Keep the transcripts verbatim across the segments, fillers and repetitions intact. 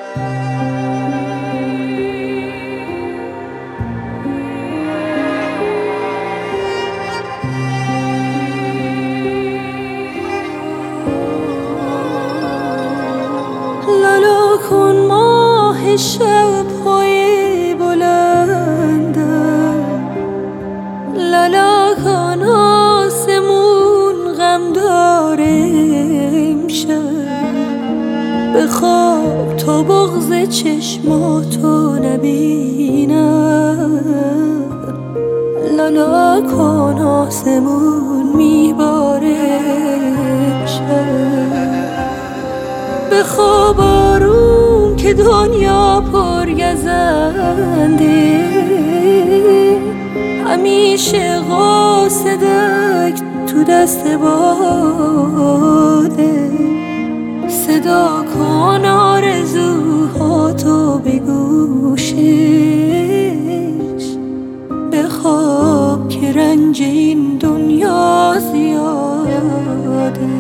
لالا کن ماه شب های بلندم، لالا کن آسمون غم داره امشب. بخواب تا بغض چشماتو نبینم، لالا کن آسمون میباره امشب. بخواب آروم که دنیا پرگزنده، همیشه قاصدک تو دست باده. صدا کن آرزوهاتو به گوشش، بخواب که رنج این دنیا زیاده.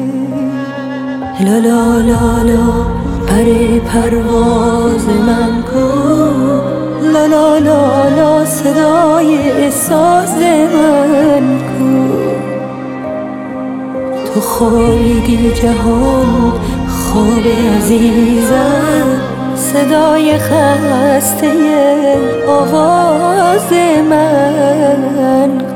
لالا لالا پر پرواز من کو، لالا لالا صدای ساز من کو. تو خوابیدی جهان خواب عزیزم، صدای خسته آواز من